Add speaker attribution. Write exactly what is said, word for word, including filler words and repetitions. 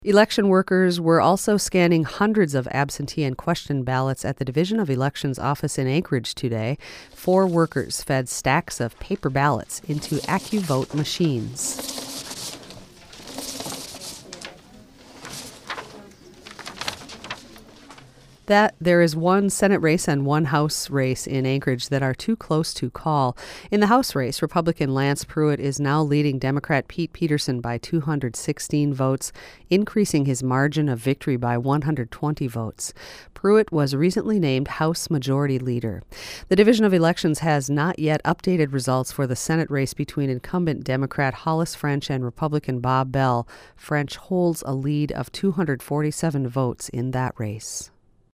Speaker 1: Election workers were also scanning hundreds of absentee and question ballots at the Division of Elections office in Anchorage today. Four workers fed stacks of paper ballots into AccuVote machines. That there is one Senate race and one House race in Anchorage that are too close to call. In the House race, Republican Lance Pruitt is now leading Democrat Pete Peterson by two hundred sixteen votes, increasing his margin of victory by one hundred twenty votes. Pruitt was recently named House Majority Leader. The Division of Elections has not yet updated results for the Senate race between incumbent Democrat Hollis French and Republican Bob Bell. French holds a lead of two hundred forty-seven votes in that race.